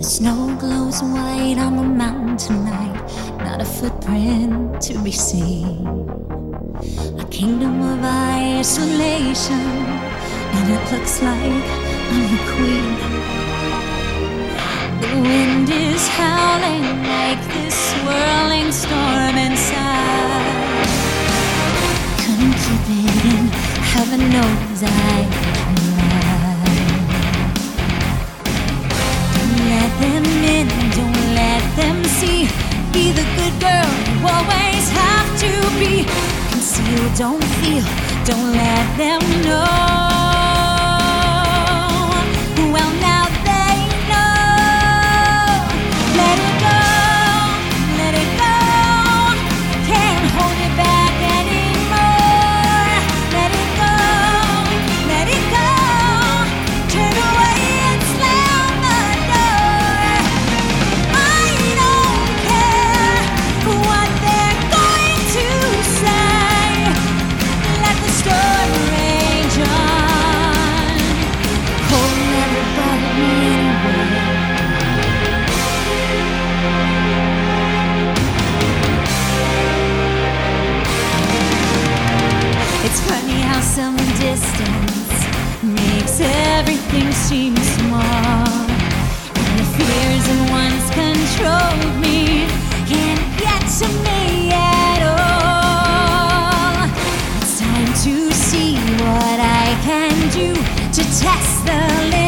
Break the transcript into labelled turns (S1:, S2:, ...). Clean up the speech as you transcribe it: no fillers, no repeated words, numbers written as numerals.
S1: Snow glows white on the mountain tonight, not a footprint to be seen. A kingdom of isolation, and it looks like I'm the queen. The wind is howling like this swirling storm inside. Couldn't keep it in, heaven knows I tried. Don't let them in, don't let them see. Be the good girl you always have to be. Conceal, don't feel, don't let them know. Well, now they know. Let it go, let it go. Can't hold it back anymore. Let it go, let it go. Turn away and slam the door. I don't care what they're going to say. Let the storm rage on. Hold everybody anyway. It's funny how some distance makes everything seem small. And the fears that once controlled me can't get to me at all. It's time to see what I can do to test the limits.